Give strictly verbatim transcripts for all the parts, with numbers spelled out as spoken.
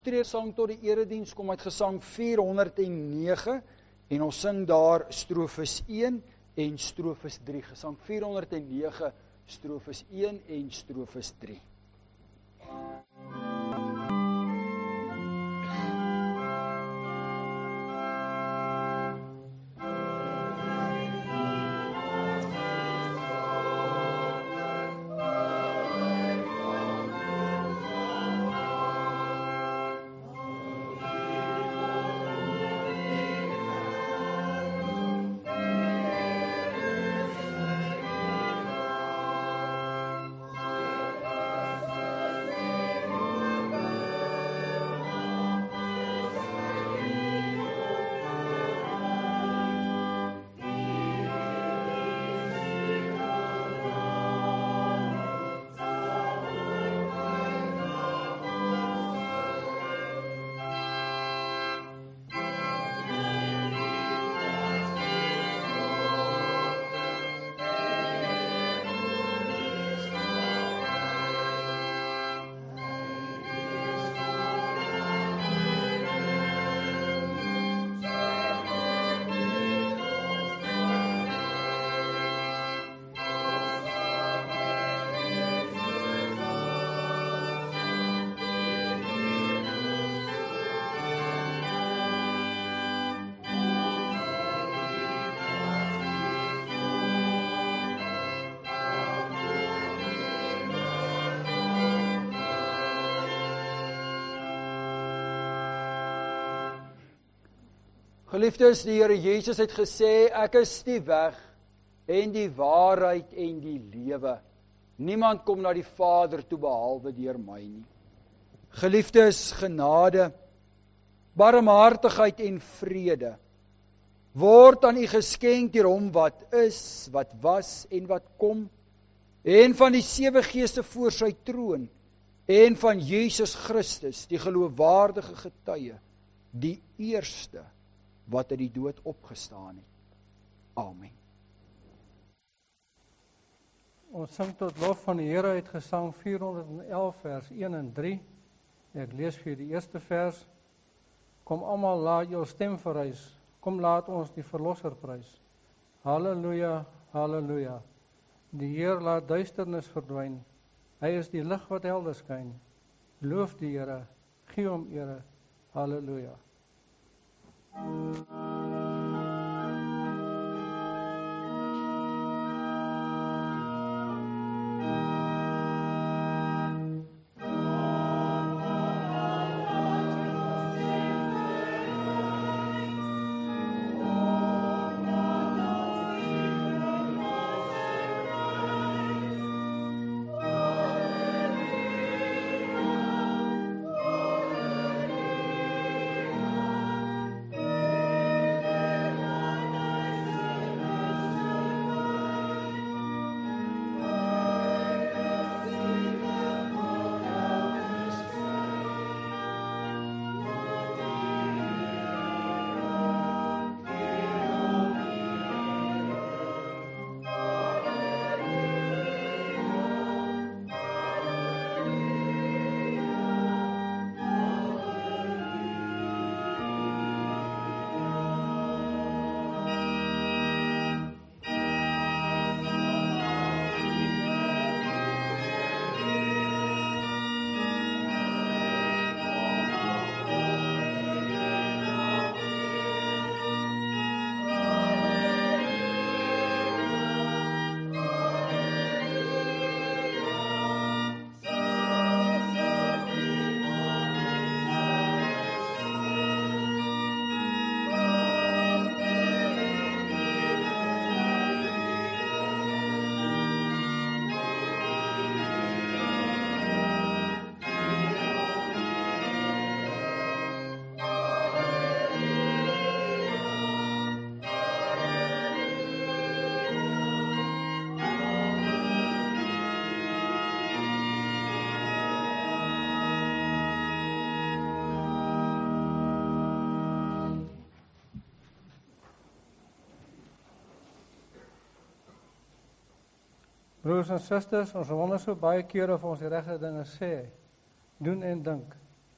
Tree sang tot die erediens kom uit Gesang vier honderd en nege en ons sing daar strofes een en strofes drie. Gesang vier honderd en nege, strofes een en strofes drie. Geliefdes, die Here Jesus het gesê, ek is die weg en die waarheid en die lewe. Niemand kom na die Vader toe behalwe deur my nie. Geliefdes, genade, barmhartigheid en vrede word aan u geskenk deur hom wat is, wat was en wat kom, en van die sewe geeste voor sy troon, en van Jesus Christus, die geloofwaardige getuie, die eerste wat uit die dood opgestaan het. Amen. Ons sing tot lof van die Here uit Gesang vier honderd en elf vers een en drie. Ek lees vir die eerste vers. Kom almal, laat jou stem verrys. Kom laat ons die Verlosser prys. Halleluja, halleluja. Die Heer laat duisternis verdwyn. Hy is die lig wat helder skyn. Loof die Here, gee hom ere. Halleluja. Broers en susters, ons wonder so baie kere of ons die regte dinge sê, doen en dink.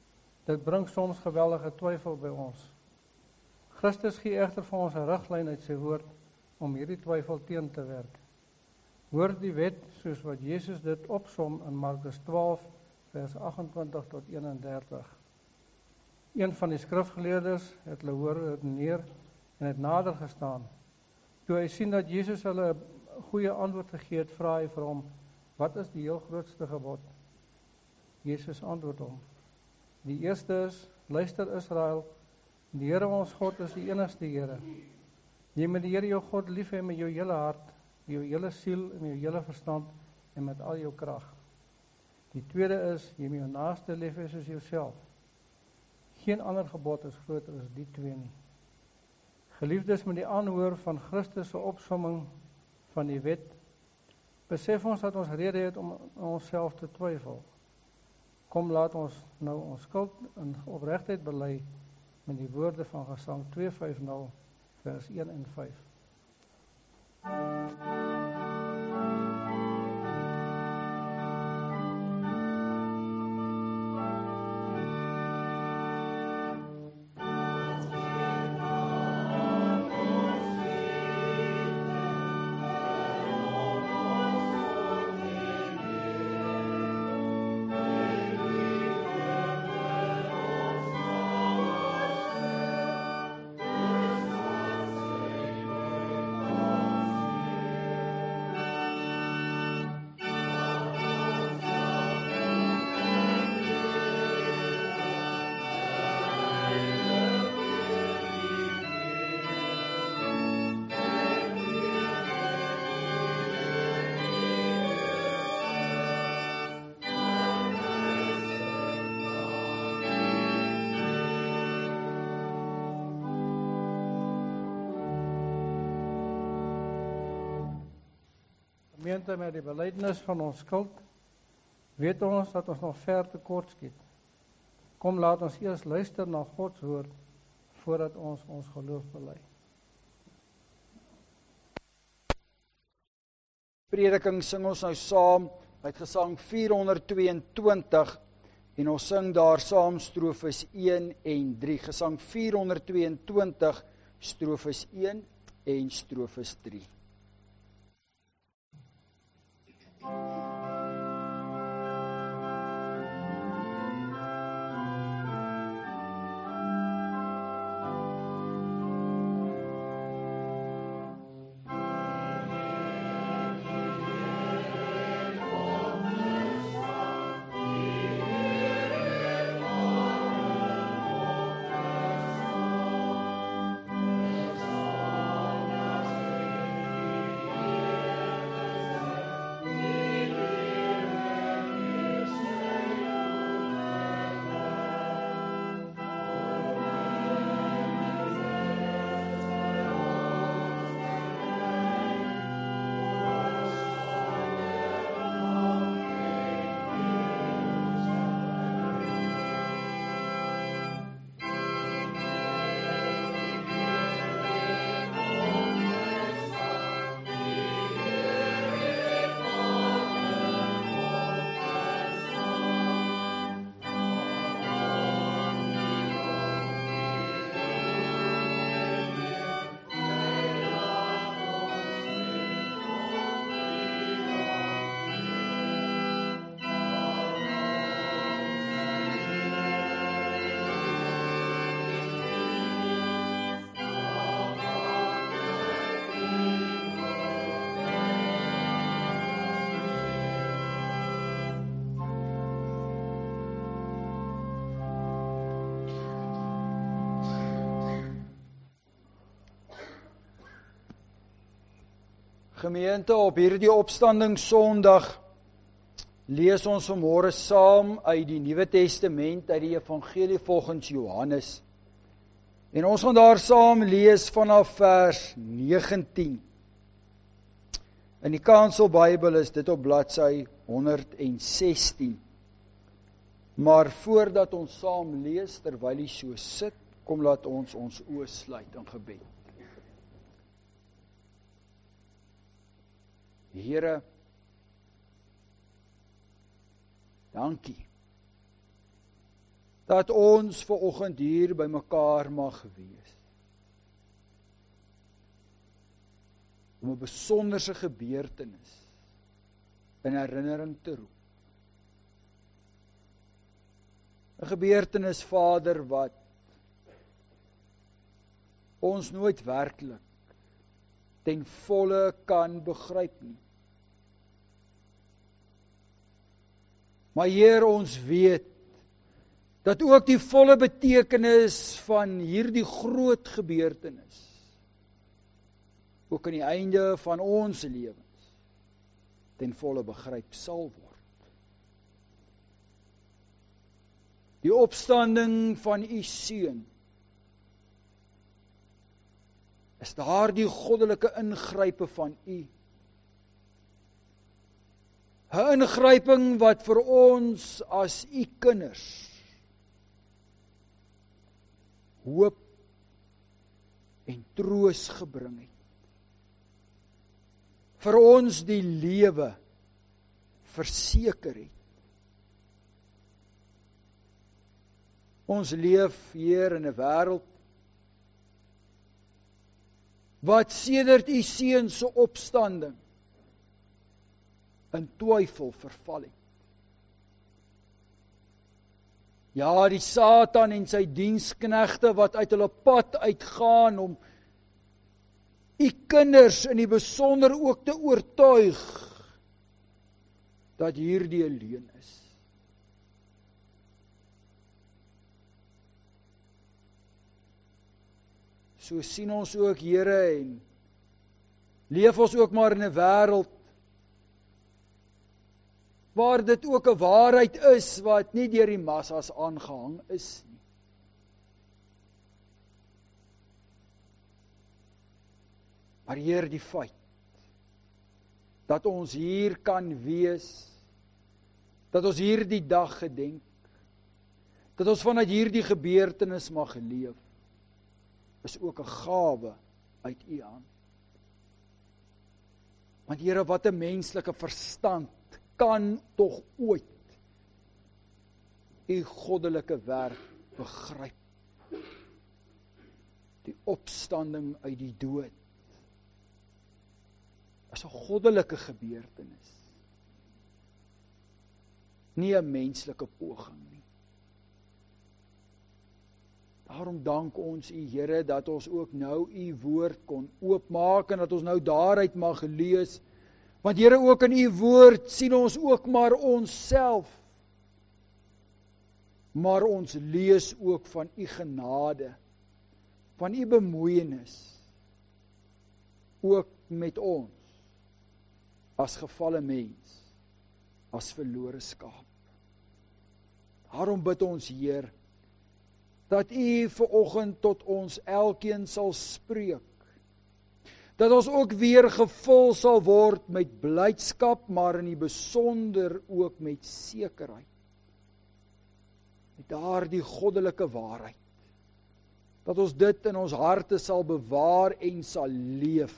Dit bring soms geweldige twyfel by ons. Christus gee egter vir ons 'n riglyn uit sy woord om hierdie twyfel teen te werk. Hoor die wet soos wat Jesus dit opsom in Markus twaalf vers agt-en-twintig tot eenendertig. Een van die skrifgeleerdes het hulle hoor redeneer en het nader gestaan. Toe hy sien dat Jesus hulle 'n goeie antwoord gegee het, vra hy vir hom: "Wat is die heel grootste gebod?" Jesus antwoord hom: "Die eerste is: Luister Israel, die Here ons God is die enigste Here. Jy moet die Here jou God lief hê met jou hele hart, met jou hele siel en met jou hele verstand en met al jou krag. Die tweede is: jy moet jou naaste lief hê soos jouself. Geen ander gebod is groter as die twee nie." Geliefdes, met die aanhoor van Christus se opsomming van die wet, besef ons dat ons rede het om onsself te twyfel. Kom, laat ons nou ons skuld in opregtheid bely met die woorde van Gesang tweehonderdvyftig vers een en vyf. Gemeente, met die belydenis van ons skuld, weet ons dat ons nog ver tekort skiet. Kom, laat ons eers luister na Gods woord, voordat ons ons geloof bely. Prediking sing ons nou saam uit Gesang vierhonderdtweeëntwintig, en ons sing daar saam strofes een en drie. Gesang vierhonderdtweeëntwintig, strofes een en strofes drie. Gemeente, op hierdie opstandingssondag lees ons vanmôre saam uit die Nuwe Testament, uit die Evangelie volgens Johannes. En ons gaan daar saam lees vanaf vers negentien. In die Kanselbybel is dit op bladsy honderdsestien. Maar voordat ons saam lees, terwyl jy so sit, kom laat ons ons oë sluit in gebed. Here, dankie dat ons vanoggend hier by mekaar mag wees. Om 'n besonderse gebeurtenis in herinnering te roep. 'n Gebeurtenis, Vader, wat ons nooit werklik ten volle kan begryp nie. Maar Heer, ons weet dat ook die volle betekenis van hierdie groot gebeurtenis ook aan die einde van ons lewens ten volle begryp sal word. Die opstanding van U Seun is daardie goddelike ingrype van U. 'n Ingryping wat vir ons as U kinders hoop en troos gebring het. Vir ons die lewe verseker het. Ons leef hier in 'n wêreld wat sedert U Seun se opstanding in twyfel verval het. Ja, die Satan en sy diensknegte wat uit hulle pad uitgaan om U kinders in die besonder ook te oortuig dat hierdie 'n leuen is. So sien ons ook, Here, en leef ons ook maar in 'n wêreld waar dit ook 'n waarheid is wat nie deur die massas aangehang is nie. Maar Heer, die feit dat ons hier kan wees, dat ons hierdie dag gedenk, dat ons vanuit hierdie gebeurtenis mag leef, is ook 'n gawe uit U hand. Want Here, wat 'n menslike verstand kan tog ooit U goddelike werk begryp. Die opstanding uit die dood is 'n goddelike gebeurtenis, nie 'n menslike poging nie. Daarom dank ons U, Here, dat ons ook nou U woord kon oopmaak en dat ons nou daaruit mag lees. Want Here, ook in U woord sien ons ook maar onsself. Maar ons lees ook van U genade, van U bemoeienis, ook met ons, as gefalle mens, as verlore skaap. Daarom bid ons, Heer, dat U vanoggend tot ons elkeen sal spreek, dat ons ook weer gevul sal word met blydskap, maar in die besonder ook met sekerheid, met daardie goddelike waarheid, dat ons dit in ons harte sal bewaar en sal leef.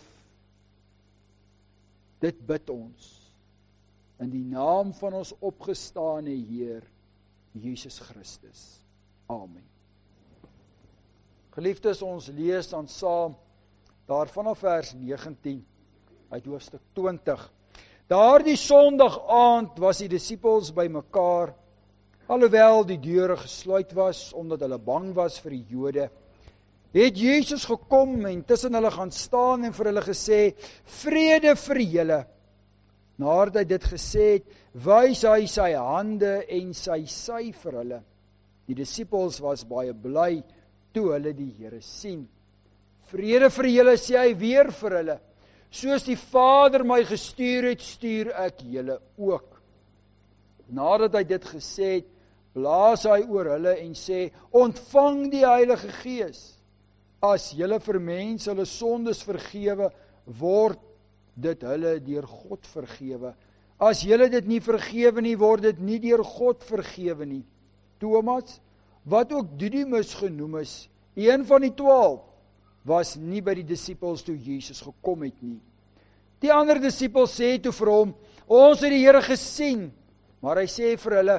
Dit bid ons in die naam van ons opgestane Heer Jesus Christus. Amen. Geliefdes, ons lees dan saam daar vanaf vers negentien uit hoofstuk twintig. Daardie Sondag aand was die disippels bymekaar, alhoewel die deure gesluit was omdat hulle bang was vir die Jode. Het Jesus gekom en tussen hulle gaan staan en vir hulle gesê, vrede vir julle. Nadat hy dit gesê het, wys hy sy hande en sy sy vir hulle. Die disippels was baie bly toe hulle die Here sien. Vrede vir julle, sê hy weer vir hulle. Soos die Vader my gestuur het, stuur ek julle ook. Nadat hy dit gesê het, blaas hy oor hulle en sê, ontvang die Heilige Gees. As julle vir mense hulle sondes vergewe, word dit hulle deur God vergewe. As julle dit nie vergewe nie, word dit nie deur God vergewe nie. Thomas, wat ook Didymus genoem is, een van die twaalf, was nie by die disippels toe Jesus gekom het nie. Die ander disippels sê toe vir hom, ons het die Here gesien, maar hy sê vir hulle,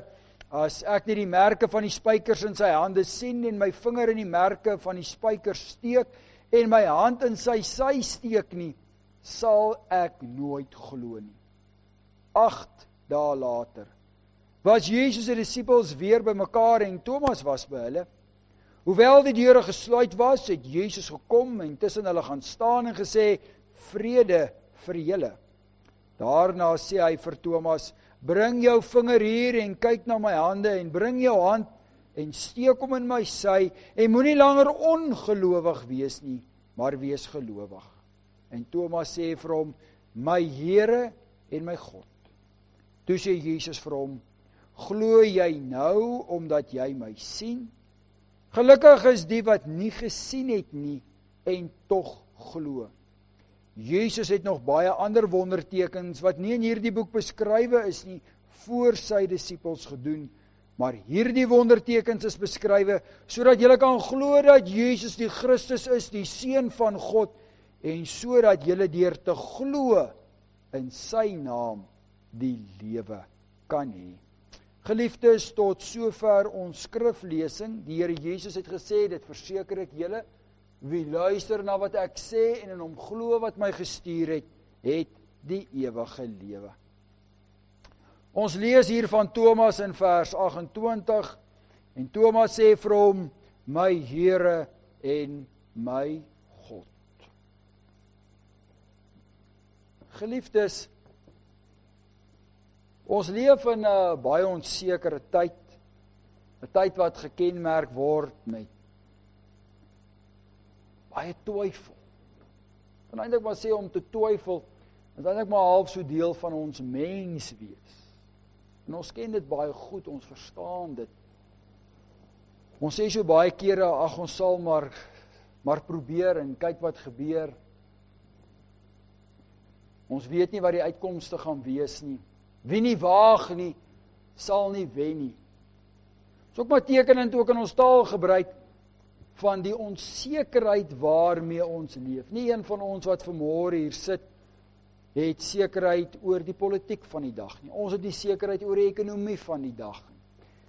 As ek nie die merke van die spykers in sy hande sien en my vinger in die merke van die spykers steek en my hand in sy sy steek nie, sal ek nooit glo nie. Agt dae later was Jesus se disippels weer bymekaar en Thomas was by hulle. Hoewel die deure gesluit was, het Jesus gekom en tussen hulle gaan staan en gesê, vrede vir julle. Daarna sê hy vir Thomas, bring jou vinger hier en kyk na my hande en bring jou hand en steek hom in my sy en moenie langer ongelowig wees nie, maar wees gelowig. En Thomas sê vir hom, my Here en my God. Toe sê Jesus vir hom, glo jy nou omdat jy my sien? Gelukkig is die wat nie gesien het nie en tog glo. Jesus het nog baie ander wondertekens wat nie in hierdie boek beskrywe is nie, voor sy disippels gedoen. Maar hierdie wondertekens is beskrywe sodat julle kan glo dat Jesus die Christus is, die Seun van God, en sodat julle deur te glo in sy naam die lewe kan hê. Geliefdes, tot sover ons skriflesing. Die Here Jesus het gesê, dit verseker ek julle, wie luister na wat ek sê en in hom glo wat my gestuur het, het die ewige lewe. Ons lees hier van Thomas in vers agt-en-twintig en Thomas sê vir hom, my Here en my God. Geliefdes, ons leef in 'n baie onsekere tyd, 'n tyd wat gekenmerk word met baie twyfel. En eintlik maar sê om te twyfel, is eintlik maar half so deel van ons mens wees. En ons ken dit baie goed, ons verstaan dit. Ons sê so baie kere, ag ons sal maar, maar probeer en kyk wat gebeur. Ons weet nie wat die uitkomste gaan wees nie. Wie nie waag nie, sal nie wen nie. Dis ook maar tekenend ook in ons taalgebruik van die onsekerheid waarmee ons leef. Nie een van ons wat vanmôre hier sit, het sekerheid oor die politiek van die dag nie. Ons het nie sekerheid oor die ekonomie van die dag nie.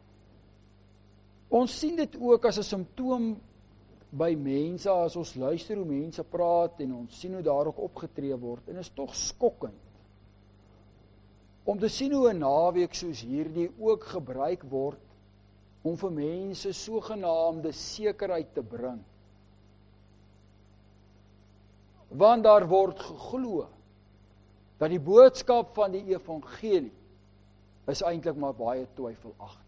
Ons sien dit ook as 'n simptoom by mense, as ons luister hoe mense praat en ons sien hoe daar ook opgetree word, en is tog skokkend om te sien hoe 'n naweek soos hierdie ook gebruik word om vir mense sogenaamde sekerheid te bring. Want daar word geglo dat die boodskap van die evangelie is eintlik maar baie twyfelagtig.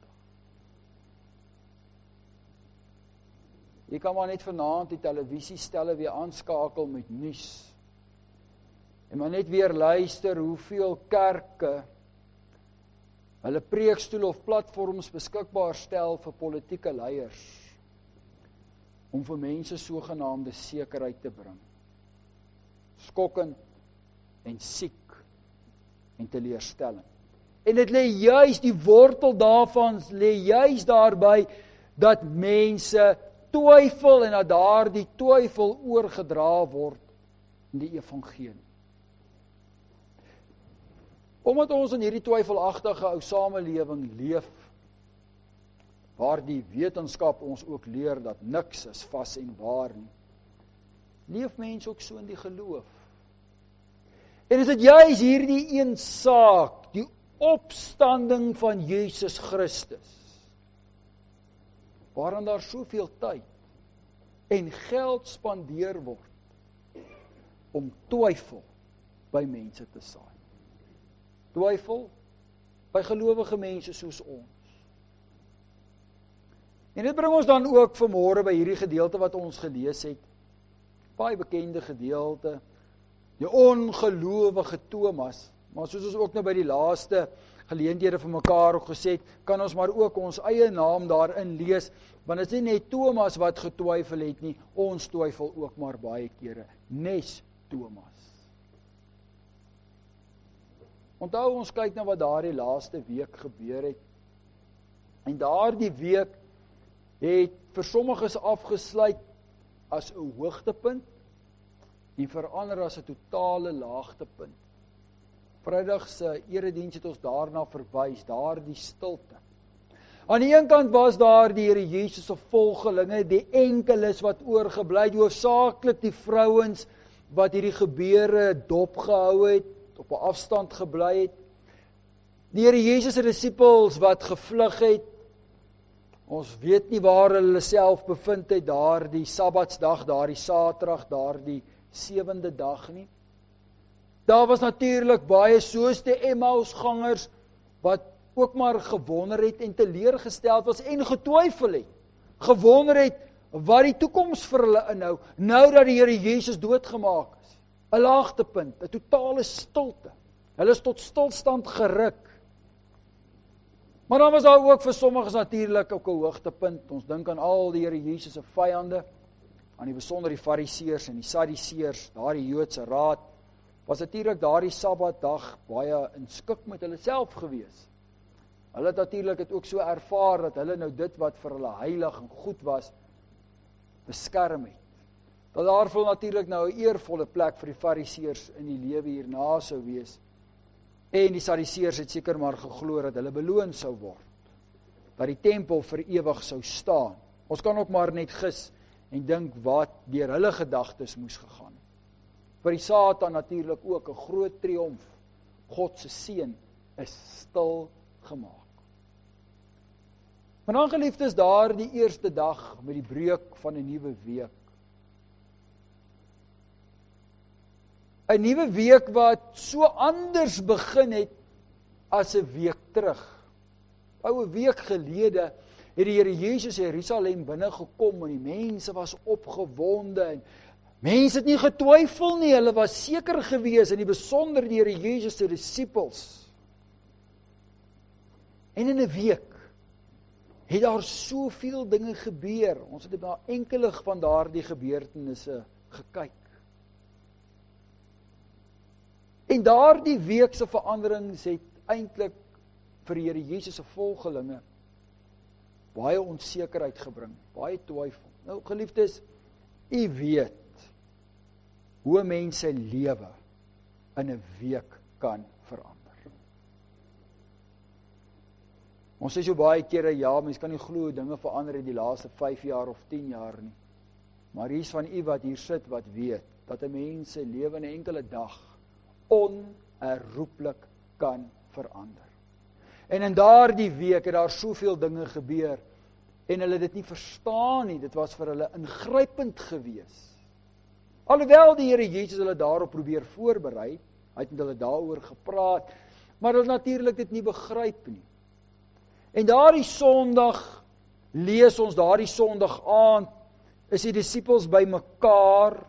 Jy kan maar net vanaand die televisiestelle weer aanskakel met nuus. En maar net weer luister hoeveel kerke hulle preekstoel of platforms beskikbaar stel vir politieke leiers om vir mense sogenaamde sekerheid te bring. Skokkend en siek en teleurstellend. En dit lê juis, die wortel daarvan lê juis daarby dat mense twyfel en dat daardie twyfel oorgedra word in die evangelie. Omdat ons in hierdie twyfelagtige ou samelewing leef, waar die wetenskap ons ook leer dat niks is vas en waar nie, leef mense ook so in die geloof. En is dit juis hierdie een saak, die opstanding van Jesus Christus, waaraan daar soveel tyd en geld spandeer word om twyfel by mense te saai. Twyfel by gelowige mense soos ons. En dit bring ons dan ook vanmôre by hierdie gedeelte wat ons gelees het. Baie bekende gedeelte. Die ongelowige Thomas. Maar soos ons ook nou by die laaste geleenthede vir mekaar ook gesê het, kan ons maar ook ons eie naam daarin lees, want dit is nie net Thomas wat getwyfel het nie, ons twyfel ook maar baie kere. Nes Thomas. Onthou, ons kyk na wat daardie laaste week gebeur het. En daardie week het vir sommiges afgesluit as 'n hoogtepunt en vir ander as 'n totale laagtepunt. Vrydag se erediens het ons daarna verwys, daardie stilte. Aan die een kant was daar die Here Jesus se volgelinge, die enkeles wat oorgebly het, hoofsaaklik die vrouens wat hierdie gebeure dopgehou het, op 'n afstand gebly het. Die Here Jesus se disippels wat gevlug het, ons weet nie waar hulle self bevind het, daar die Sabbatsdag, daar die Saterdag, daar die sewende dag nie. Daar was natuurlik baie soos die Emmausgangers, wat ook maar gewonder het en teleurgesteld was en getwyfel het. Gewonder het wat die toekoms vir hulle inhou, nou dat die Here Jesus doodgemaak is. 'n Laagtepunt, 'n totale stilte. Hulle is tot stilstand geruk. Maar dan was daar ook vir sommiges natuurlik ook 'n hoogtepunt. Ons dink aan al die Here Jesus se vyande, aan die besonder die Fariseërs en die Sadduseërs, daardie Joodse raad, was natuurlik daardie Sabbatdag baie in skik met hulle self gewees. Hulle het natuurlik het ook so ervaar dat hulle nou dit wat vir hulle heilig en goed was, beskerm het. Dat daarvoor natuurlik nou 'n eervolle plek vir die Fariseërs in die lewe hierna sou wees. En die Sadduseërs het seker maar geglo dat hulle beloon sou word, dat die tempel vir ewig sou staan. Ons kan ook maar net gis en dink wat deur hulle gedagtes moes gegaan het. Vir die Satan natuurlik ook 'n groot triomf. God se seun is stil gemaak. Maar dan geliefdes, daar die eerste dag met die breuk van 'n nuwe week. 'n Nuwe week wat so anders begin het as 'n week terug. Ou 'n week gelede het die Here Jesus in Jerusalem binne gekom en die mense was opgewonde en mense het nie getwyfel nie, hulle was seker gewees, in die besonder die Here Jesus se disippels. En in 'n week het daar soveel dinge gebeur. Ons het na enkele van daardie gebeurtenisse gekyk. En daardie week se veranderings het eintlik vir die Here Jesus se volgelinge baie onsekerheid gebring, baie twyfel. Nou geliefdes, u weet hoe mense lewe in 'n week kan verander. Ons sê so baie kere, ja, mens kan nie glo dinge verander in die laaste vyf jaar of tien jaar nie. Maar hier is van u wat hier sit wat weet dat 'n mens se lewe in 'n enkele dag onherroepelik kan verander. En in daardie week het daar soveel dinge gebeur en hulle dit nie verstaan nie. Dit was vir hulle ingrypend gewees. Alhoewel die Here Jesus hulle daarop probeer voorberei, hy het met hulle daaroor gepraat, maar hulle natuurlik dit nie begryp nie. En daardie Sondag lees ons daardie Sondag aand is die disippels by mekaar.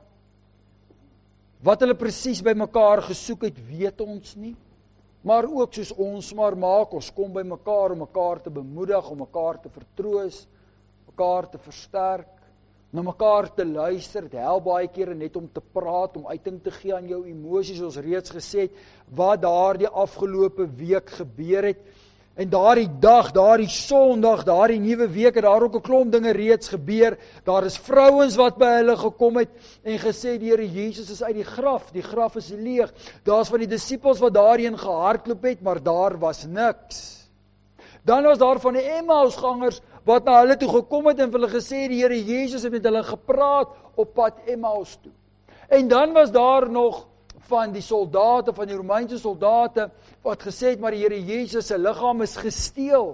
Wat hulle presies by mekaar gesoek het, weet ons nie. Maar ook soos ons maar maak, ons kom by mekaar om mekaar te bemoedig, om mekaar te vertroos, mekaar te versterk, na mekaar te luister. Dit help baie kere net om te praat, om uiting te gee aan jou emosies, soos reeds gesê het, wat daardie afgelope week gebeur het. En daardie dag, daardie Sondag, daardie nuwe week het daar ook 'n klomp dinge reeds gebeur. Daar is vrouens wat by hulle gekom het en gesê die Here Jesus is uit die graf, die graf is leeg. Daar's van die disippels wat daarheen gehardloop het, maar daar was niks. Dan was daar van die Emmausgangers wat na hulle toe gekom het en vir hulle gesê die Here Jesus het met hulle gepraat op pad Emmaus toe. En dan was daar nog van die soldate, van die Romeinse soldate, wat gesê het, maar die Here Jesus se liggaam is gesteel.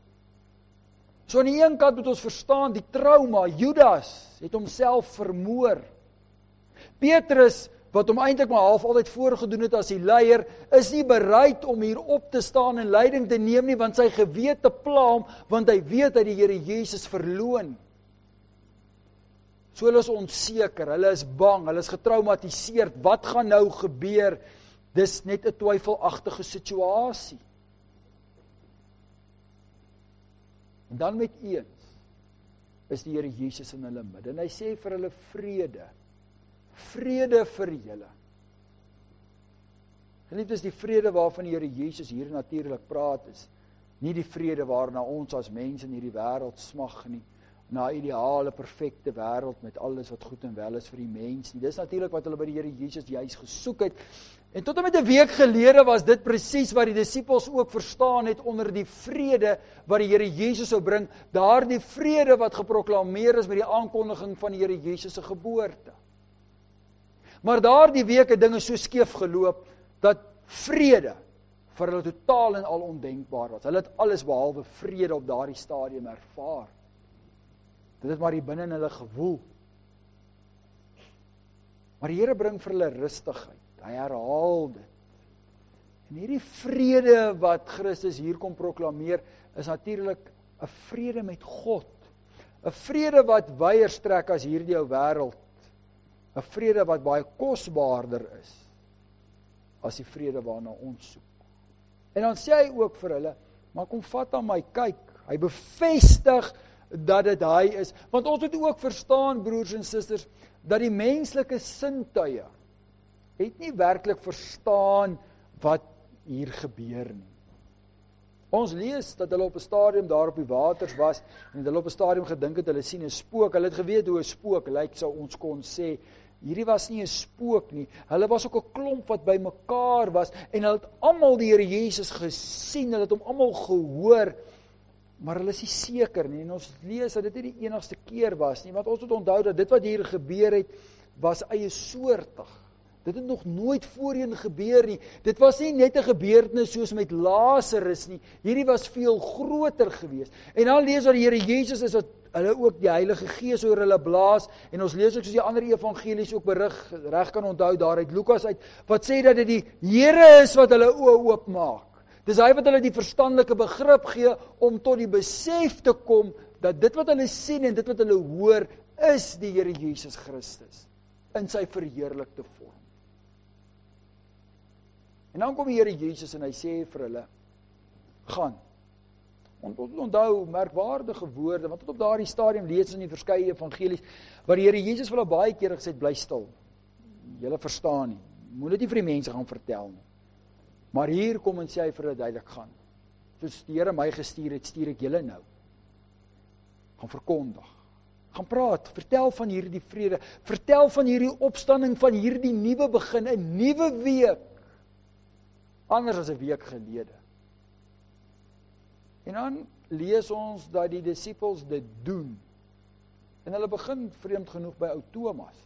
So aan die een kant moet ons verstaan, die trauma, Judas het homself vermoor. Petrus, wat hom eintlik maar half altyd voorgedoen het as die leier, is nie bereid om hier op te staan en leiding te neem nie, want sy gewete pla hom, want hy weet dat die Here Jesus verloon. So hulle is onseker, hulle is bang, hulle is getraumatiseerd. Wat gaan nou gebeur? Dis net 'n twyfelagtige situasie. En dan met eens is die Here Jesus in hulle midde en hy sê vir hulle vrede. Vrede vir julle. Geliefdes, die vrede waarvan die Here Jesus hier natuurlik praat is nie die vrede waarna ons as mense in hierdie wêreld smag nie, na 'n ideale, perfekte wêreld met alles wat goed en wel is vir die mens nie. Dis natuurlik wat hulle by die Here Jesus juis gesoek het. En tot en met 'n week gelede was dit presies wat die disippels ook verstaan het onder die vrede wat die Here Jesus sou bring, daardie vrede wat geproklameer is met die aankondiging van die Here Jesus se geboorte. Maar daardie week het dinge so skeef geloop dat vrede vir hulle totaal en al ondenkbaar was. Hulle het alles behalwe vrede op daardie stadium ervaar. Dit het maar hier binne in hulle gewoel. Maar die Here bring vir hulle rustigheid. Hy herhaal dit. En hierdie vrede wat Christus hier kom proklameer, is natuurlik 'n vrede met God. 'n Vrede wat wyer strek as hierdie ou wêreld. 'n Vrede wat baie kosbaarder is as die vrede waarna ons soek. En dan sê hy ook vir hulle, maar kom vat aan my, kyk. Hy bevestig dat dit hy is. Want ons moet ook verstaan, broers en susters, dat die menslike sintuie het nie werklik verstaan wat hier gebeur nie. Ons lees dat hulle op 'n stadium daar op die waters was en hulle op 'n stadium gedink het hulle sien 'n spook. Hulle het geweet hoe 'n spook lyk, sou ons kon sê. Hierdie was nie 'n spook nie. Hulle was ook 'n klomp wat by mekaar was en hulle het almal die Here Jesus gesien, hulle het hom almal gehoor, maar hulle is nie seker nie. En ons lees dat dit nie die enigste keer was nie, want ons moet onthou dat dit wat hier gebeur het, was eie soortig. Dit het nog nooit voorheen gebeur nie. Dit was nie net 'n gebeurtenis soos met Lazarus nie. Hierdie was veel groter geweest. En dan lees dat die Here Jesus is dat hulle ook die Heilige Gees oor hulle blaas. En ons lees ook soos die ander evangelies ook berig, reg kan onthou daar uit Lukas uit, wat sê dat dit die Here is wat hulle oë oopmaak. Dis hy wat hulle die verstandelike begrip gee om tot die besef te kom dat dit wat hulle sien en dit wat hulle hoor is die Here Jesus Christus in sy verheerlikte vorm. En dan kom die Here Jesus en hy sê vir hulle, gaan. Want ons onthou merkwaardige woorde, want tot op daardie stadium lees ons in die verskeie evangelies, waar die Here Jesus vir hulle baie kere gesê het, bly stil. Julle verstaan nie, moet dit nie vir die mense gaan vertel nie. Maar hier kom en sê hy vir hulle duidelik, gaan. Soos die Here my gestuur het, stuur ek julle nou. Gaan verkondig. Gaan praat, vertel van hierdie vrede, vertel van hierdie opstanding, van hierdie nuwe begin, 'n nuwe week. Anders as 'n week gelede. En dan lees ons dat die disippels dit doen. En hulle begin vreemd genoeg by ou Thomas.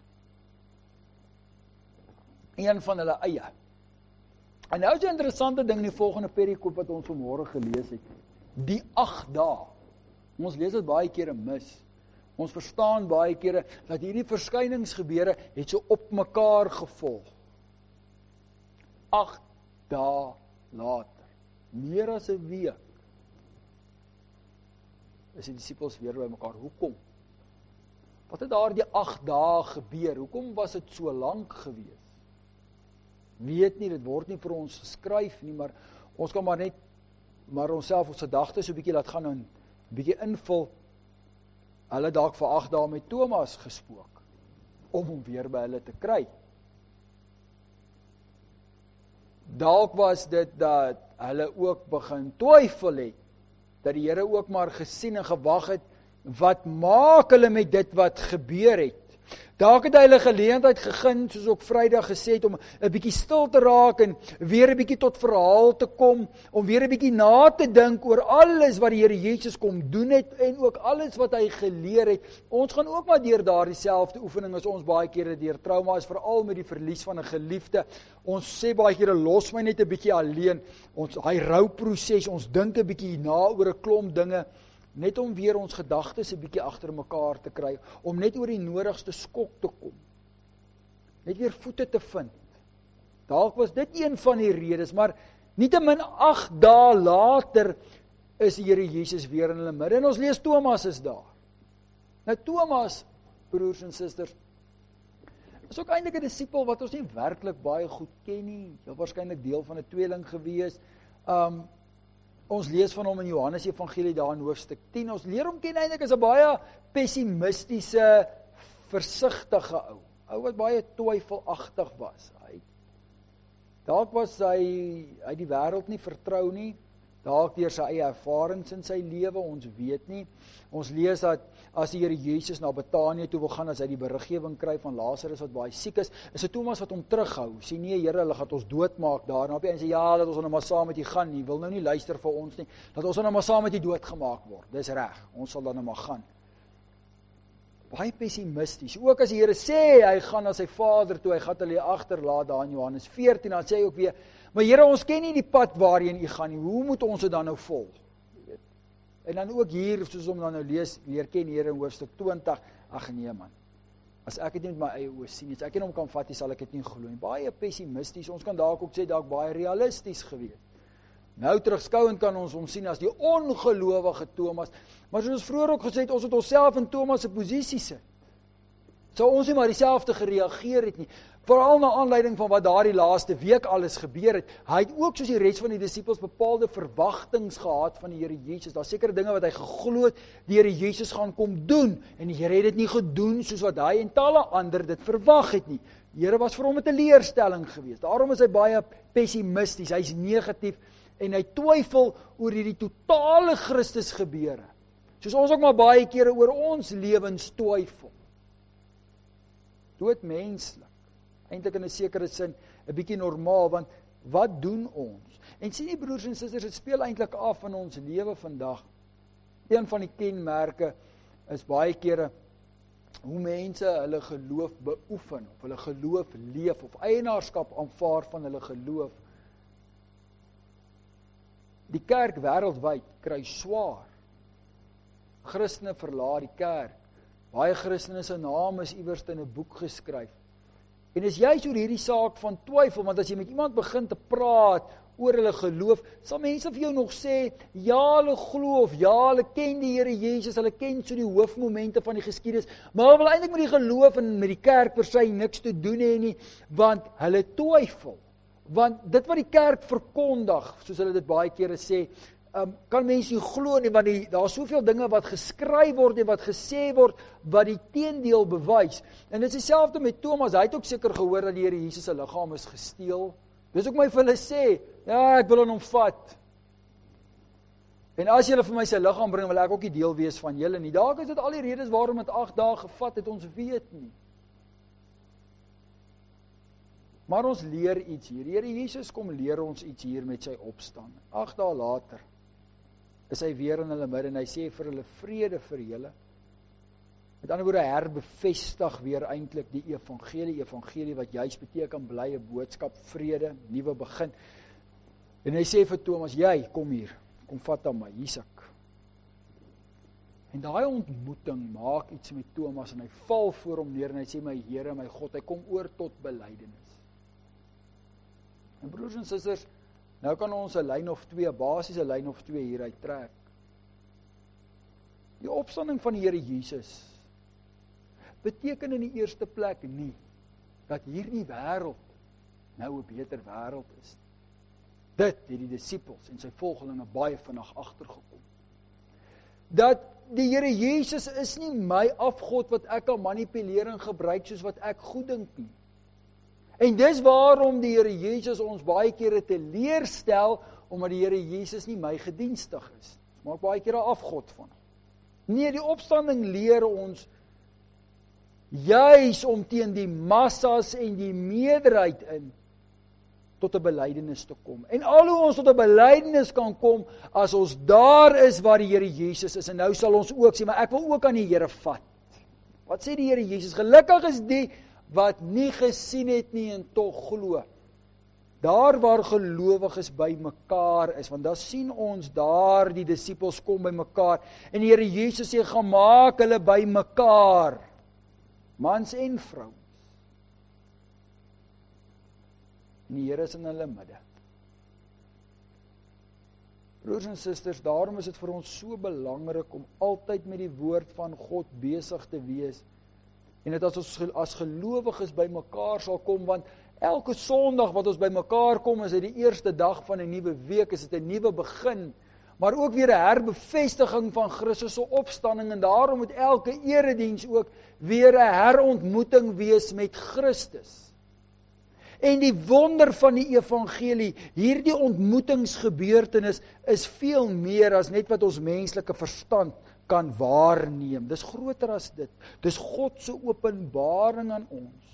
Een van hulle eie. En nou is 'n interessante ding in die volgende perikoop wat ons vanmôre gelees het. Die agt dae. Ons lees dit baie kere mis. Ons verstaan baie kere dat hierdie verskyningsgebeure het so op mekaar gevolg. agt dae later, meer as 'n week, is die disippels weer by mekaar. Hoekom? Wat het daar die agt dae gebeur? Hoekom was dit so lank gewees? Weet nie, dit word nie vir ons geskryf nie, maar ons kan maar net maar onsself ons gedagtes so 'n bietjie laat gaan en 'n bietjie invul. Hulle dalk vir agt dae met Thomas gespook om hom weer by hulle te kry. Dalk was dit dat hulle ook begin twyfel het, dat die Here ook maar gesien en gewag het, wat maak hulle met dit wat gebeur het? Dalk het hy hulle geleentheid gegee, soos ook Vrydag gesê het, om 'n bietjie stil te raak en weer 'n bietjie tot verhaal te kom, om weer 'n bietjie na te dink oor alles wat die Here Jesus kom doen het en ook alles wat hy geleer het. Ons gaan ook maar deur daardie selfde oefening as ons baie kere deur trauma is, veral met die verlies van 'n geliefde. Ons sê baie kere, los my net 'n bietjie alleen. Ons hy rouproses, ons dink 'n bietjie na oor 'n klomp dinge. Net om weer ons gedagtes 'n bietjie agter mekaar te kry, om net oor die nodigste skok te kom. Net weer voete te vind. Dalk was dit een van die redes, maar nietemin agt dae later is die Here Jesus weer in hulle midde. En ons lees Thomas is daar. Nou Thomas, broers en susters, is ook eintlik 'n disipel wat ons nie werklik baie goed ken nie. Hy was waarskynlik deel van 'n tweeling gewees. Um Ons lees van hom in Johannes Evangelie daar in hoofstuk tien. Ons leer hom ken eintlik as 'n baie pessimistiese, versigtige ou. Ou wat baie twyfelagtig was. Hy dalk was hy hy die wêreld nie vertrou nie. dalk deur sy eie ervarings in sy lewe, ons weet nie. Ons lees dat as die Here Jesus na Betanië toe wil gaan, as hy die beriggewing kry van Lazarus wat baie siek is, is dit Thomas wat hom terughou. Sê nee Here, hulle gaan ons doodmaak daar. En op die einde sê ja, dat ons nou maar saam met U gaan nie. Wil nou nie luister vir ons nie. Dat ons nou maar saam met U doodgemaak word. Dis reg. Ons sal dan nou maar gaan. Baie pessimisties. Ook as die Here sê hy gaan na sy Vader toe, hy gaan hulle agterlaat daar in Johannes veertien, dan sê hy ook weer, maar Here, ons ken nie die pad waarheen U gaan nie. Hoe moet ons dit dan nou volg? En dan ook hier, soos om dan nou lees, leer ken die Here in hoofstuk twintig, ag nee man, as ek dit nie met my eie oë sien, as ek nie hom kan vat nie, sal ek dit nie glo nie. Baie pessimisties, ons kan dalk ook sê, dalk baie realisties gewees. Nou terugskouend kan ons hom sien as die ongelowige Thomas, maar soos ons vroeër ook gesê het, ons het onsself in Thomas se posisie sit. Sou ons nie maar dieselfde gereageer het nie, veral na aanleiding van wat daardie laaste week alles gebeur het. Hy het ook soos die res van die disippels bepaalde verwagtings gehad van die Here Jesus. Daar sekere dinge wat hy geglo het, die Here Jesus gaan kom doen, en die Here het dit nie gedoen soos wat hy en talle ander dit verwag het nie. Die Here was vir hom 'n teleurstelling geweest. Daarom is hy baie pessimisties, hy's negatief, en hy twyfel oor hierdie totale Christus gebeure. Soos ons ook maar baie kere oor ons lewens twyfel. Doodmenslik. Eintlik in 'n sekere sin 'n bietjie normaal, want wat doen ons? En sien die broers en susters, dit speel eintlik af in ons lewe vandag. Een van die kenmerke is baie kere hoe mense hulle geloof beoefen, of hulle geloof leef, of eienaarskap aanvaar van hulle geloof. Die kerk wêreldwyd kry swaar. Christene verlaat die kerk. Baie Christene se naam is iewers in 'n boek geskryf. En is juist oor hierdie saak van twyfel, want as jy met iemand begin te praat oor hulle geloof, sal mense vir jou nog sê, ja, hulle glo, of ja, hulle ken die Here Jesus, hulle ken so die hoofmomente van die geskiedenis, maar hulle wil eintlik met die geloof en met die kerk per se niks te doen hê nie, want hulle twyfel. Want dit wat die kerk verkondig, soos hulle dit baie kere sê, um, kan mense nie glo nie, want die, daar is soveel dinge wat geskryf word en wat gesê word, wat die teendeel bewys. En dit is dieselfde met Thomas, hy het ook seker gehoor dat die Here Jesus se liggaam is gesteel. Dis ook my vir hulle sê, ja, ek wil aan hom vat. En as julle vir my sy liggaam bring, wil ek ook nie deel wees van julle nie. Dalk is dit al die redes waarom dit agt dae gevat het, ons weet nie. Maar ons leer iets hier. Die Here Jesus kom leer ons iets hier met sy opstanding. Agt dae later is hy weer in hulle midde en hy sê vir hulle, vrede vir julle. Met ander woorde, herbevestig weer eintlik die evangelie, evangelie wat juist beteken blye boodskap, vrede, nuwe begin. En hy sê vir Thomas, jy, kom hier, kom vat aan my, hier's ek. En daai ontmoeting maak iets met Thomas en hy val voor hom neer en hy sê, my Here, my God, hy kom oor tot belydenis. En broers en susters, nou kan ons 'n lyn of twee, basiese lyn of twee hieruit trek. Die opstanding van die Here Jesus beteken in die eerste plek nie dat hierdie wêreld nou 'n beter wêreld is. Dit het die disippels en sy volgelinge baie vinnig agtergekom. Dat die Here Jesus is nie my afgod wat ek kan manipuleer en gebruik soos wat ek goed dink nie. En dis waarom die Here Jesus ons baie kere teleurstel, omdat die Here Jesus nie my gedienstig is. Ons maak baie kere 'n afgod van hom. Nee, die opstanding leer ons juis om teen die massas en die meerderheid in tot 'n belydenis te kom. En al hoe ons tot 'n belydenis kan kom, as ons daar is waar die Here Jesus is, en nou sal ons ook sê, maar ek wil ook aan die Here vat. Wat sê die Here Jesus? Gelukkig is die wat nie gesien het nie en tog glo. Daar waar gelowiges by mekaar is, want dan sien ons daar die disippels kom by mekaar, en die Here Jesus sê, gaan maak hulle by mekaar, mans en vrouens. En die Here is in hulle midde. Broers en susters, daarom is dit vir ons so belangrik om altyd met die woord van God besig te wees, en dit as ons as gelowiges by mekaar sal kom, want elke Sondag wat ons by mekaar kom, is dit die eerste dag van 'n nuwe week, is dit 'n nuwe begin, maar ook weer 'n herbevestiging van Christus se opstanding, en daarom moet elke erediens ook weer 'n herontmoeting wees met Christus. En die wonder van die evangelie, hierdie ontmoetingsgebeurtenis, is veel meer as net wat ons menslike verstand kan waarneem. Dis groter as dit. Dis God se openbaring aan ons.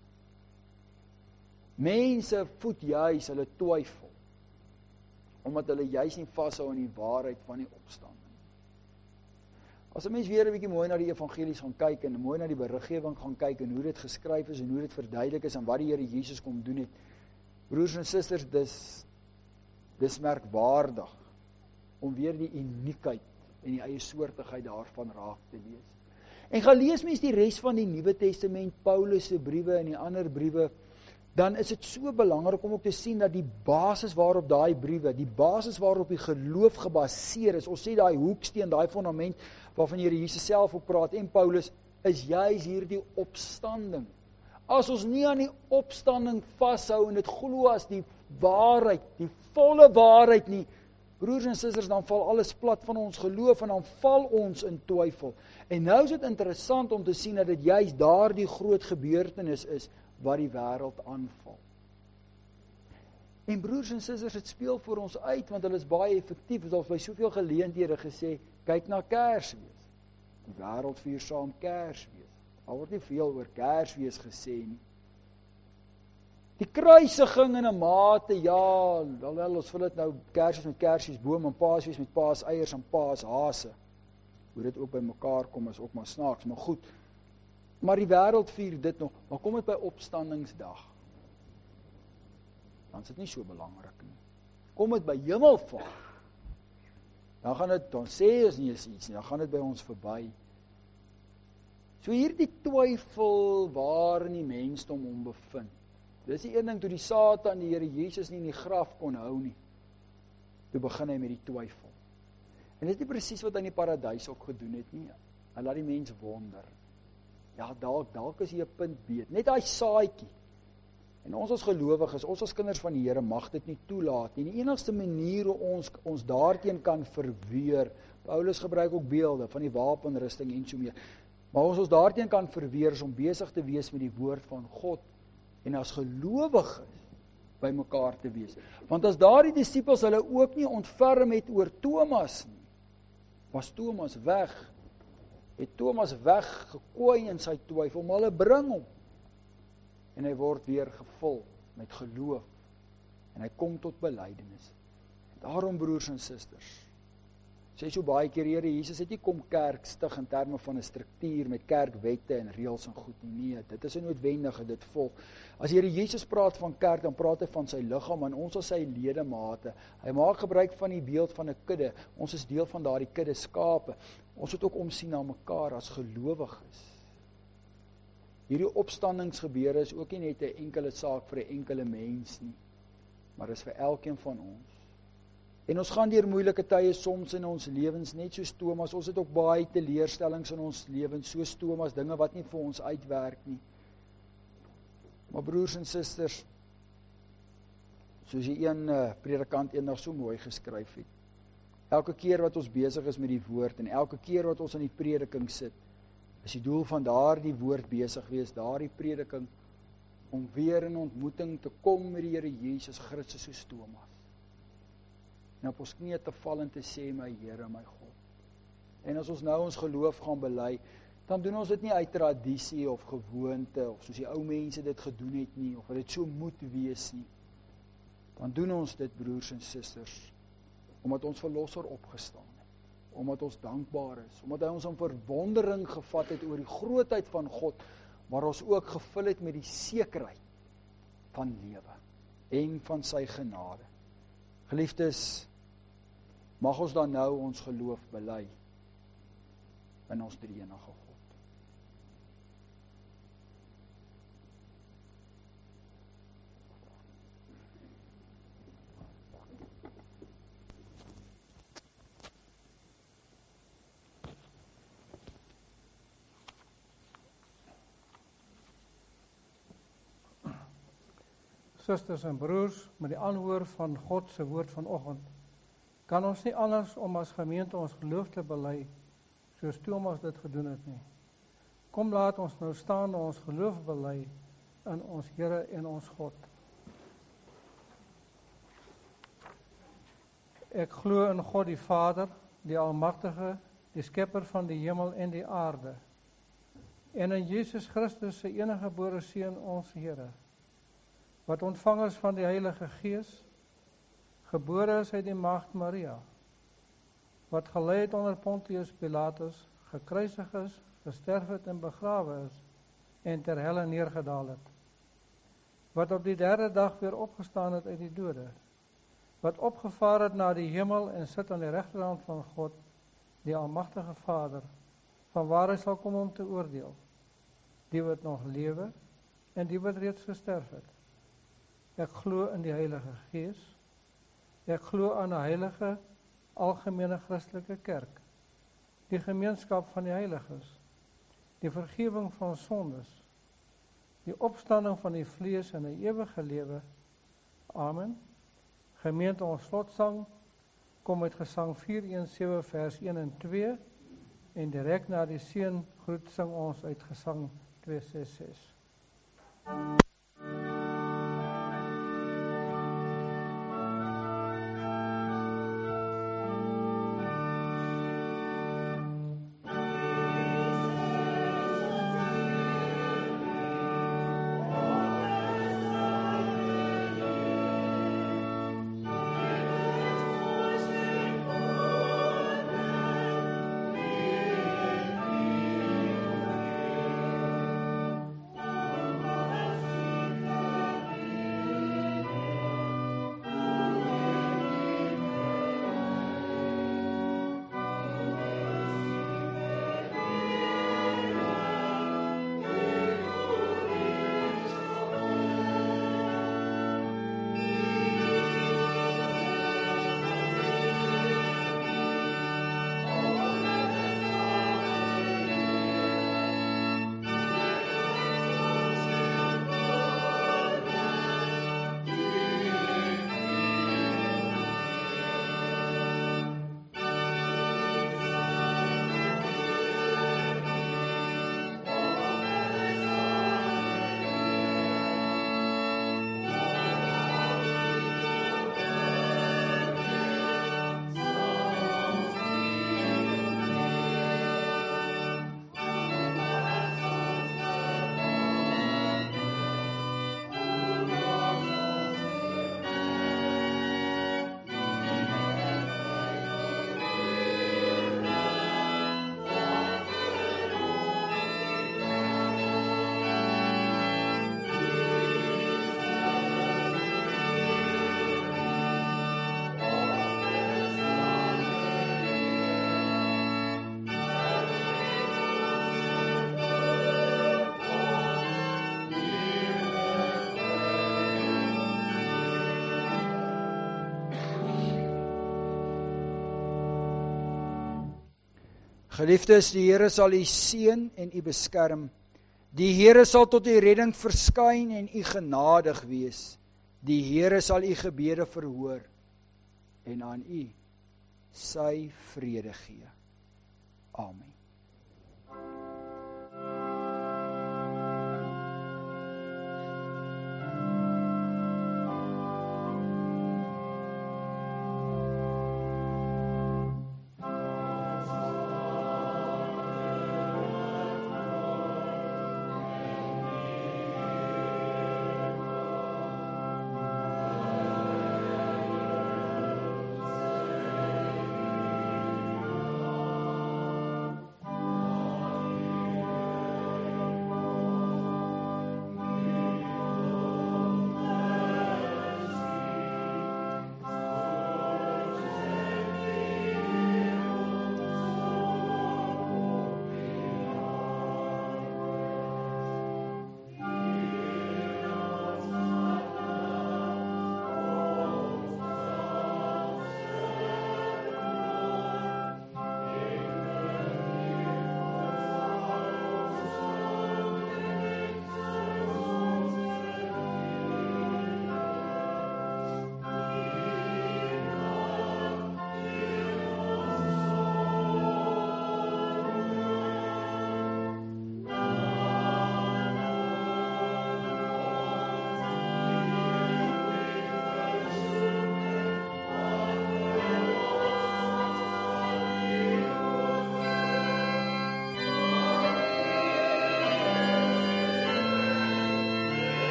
Mense voed juis hulle twyfel, omdat hulle juis nie vashou aan die waarheid van die opstanding. As 'n mens weer 'n bietjie mooi na die evangelies gaan kyk en mooi na die beriggewing gaan kyk en hoe dit geskryf is en hoe dit verduidelik is en wat die Here Jesus kom doen het, broers en susters, dis dis merkwaardig om weer die uniekheid en die eie soortigheid daarvan raak te lees. En gaan lees mens die res van die Nuwe Testament, Paulus se briewe en die ander briewe, dan is dit so belangrik om ook te sien dat die basis waarop daai briewe, die basis waarop die geloof gebaseer is, ons sê daai hoeksteen, daai fondament waarvan Here Jesus self ook praat en Paulus, is juis hierdie opstanding. As ons nie aan die opstanding vashou en dit glo as die waarheid, die volle waarheid nie, broers en susters, dan val alles plat van ons geloof en dan val ons in twyfel. En nou is dit interessant om te sien dat dit juis daardie groot gebeurtenis is wat die wêreld aanval. En broers en susters, dit speel vir ons uit, want hulle is baie effektief. Ons het by soveel geleenthede gesê, kyk na Kersfees. Die wêreld vier saam Kersfees. Daar word nie veel oor Kersfees gesê nie. Die kruisiging in 'n mate, ja, wel ons wil dit nou Kersfees met Kersfeesboom en Paasfees met paaseiers en paashase. Hoe dit ook by mekaar kom is ook maar snaaks, maar goed. Maar die wêreld vier dit nog, maar kom dit by opstandingsdag. Dan is dit nie so belangrik nie. Kom dit by hemelvaart. Dan gaan dit, dan sê ons nie eens iets nie, dan gaan dit by ons verby. So hierdie twyfel waarin die mensdom hom bevind. Dis die een ding toe die Satan die Here Jesus nie in die graf kon hou nie. Toe begin hy met die twyfel. En dit is nie presies wat hy in die paradys ook gedoen het nie. Hy laat die mens wonder. Ja, dalk, dalk is hy 'n punt beet. Net daai saadjie. En ons as gelowiges, ons as kinders van die Here mag dit nie toelaat nie. Die enigste manier hoe ons ons daarteen kan verweer. Paulus gebruik ook beelde van die wapenrusting en so meer. Maar ons ons daarteen kan verweer is om besig te wees met die woord van God en as gelowiges by mekaar te wees. Want as daardie disippels hulle ook nie ontferm het oor Thomas nie, was Thomas weg. Het Thomas weggekooi in sy twyfel, maar hulle bring hom. En hy word weer gevul met geloof. En hy kom tot belydenis. Daarom, broers en susters, sê so baie keer, Here Jesus het nie kom kerk stig in terme van 'n struktuur met kerkwette en reëls en goed nie. Nee, dit is 'n noodwendige, dit volg. As Here Jesus praat van kerk, dan praat hy van sy liggaam en ons as sy ledemate. Hy maak gebruik van die beeld van 'n kudde. Ons is deel van daardie kudde skape. Ons moet ook omsien na mekaar as gelowiges. Hierdie opstandingsgebeure is ook nie net 'n enkele saak vir 'n enkele mens nie, maar is vir elkeen van ons. En ons gaan deur moeilike tye soms in ons lewens, net soos Thomas. Ons het ook baie teleurstellings in ons lewens, soos Thomas, dinge wat nie vir ons uitwerk nie. Maar broers en susters, soos die een uh, predikant eendag so mooi geskryf het, elke keer wat ons besig is met die woord en elke keer wat ons in die prediking sit, is die doel van daardie woord besig wees, daardie prediking, om weer in ontmoeting te kom met die Here Jesus Christus soos Thomas. En op ons knieë te val en te sê, my Here, my God. En as ons nou ons geloof gaan bely, dan doen ons dit nie uit tradisie of gewoonte, of soos die ou mense dit gedoen het nie, of dit so moet wees nie. Dan doen ons dit, broers en susters, omdat ons verlosser opgestaan het, omdat ons dankbaar is, omdat hy ons in verwondering gevat het oor die grootheid van God, maar ons ook gevul het met die sekerheid van lewe en van sy genade. Geliefdes, mag ons dan nou ons geloof bely in ons drie-enige God. Susters en broers, met die aanhoor van God se woord vanoggend, kan ons nie anders om as gemeente ons geloof te bely, soos Thomas dit gedoen het nie. Kom laat ons nou staan en ons geloof bely in ons Here en ons God. Ek glo in God die Vader, die Almagtige, die Skepper van die hemel en die aarde, en in Jesus Christus, sy enige gebore Seun, ons Here, wat ontvang is van die Heilige Gees, gebore is uit die Maagd Maria, wat gelei het onder Pontius Pilatus, gekruisig is, gesterf het en begrawe is, en ter helle neergedaal het, wat op die derde dag weer opgestaan het uit die dode, wat opgevaar het na die hemel en sit aan die regterhand van God, die Almagtige Vader, van waar hy sal kom om te oordeel, die wat nog lewe en die wat reeds gesterf het. Ek glo in die Heilige Gees, ek glo aan 'n heilige, algemene Christelike kerk, die gemeenskap van die heiliges, die vergifnis van sondes, die opstanding van die vlees en 'n ewige lewe. Amen. Gemeente, ons slotsang kom uit Gesang vier een sewe vers een en twee en direk na die seëngroet sing ons uit Gesang twee ses ses. Geliefdes, die Here sal u seën en u beskerm. Die Here sal tot u redding verskyn en u genadig wees. Die Here sal u gebede verhoor en aan u sy vrede gee. Amen.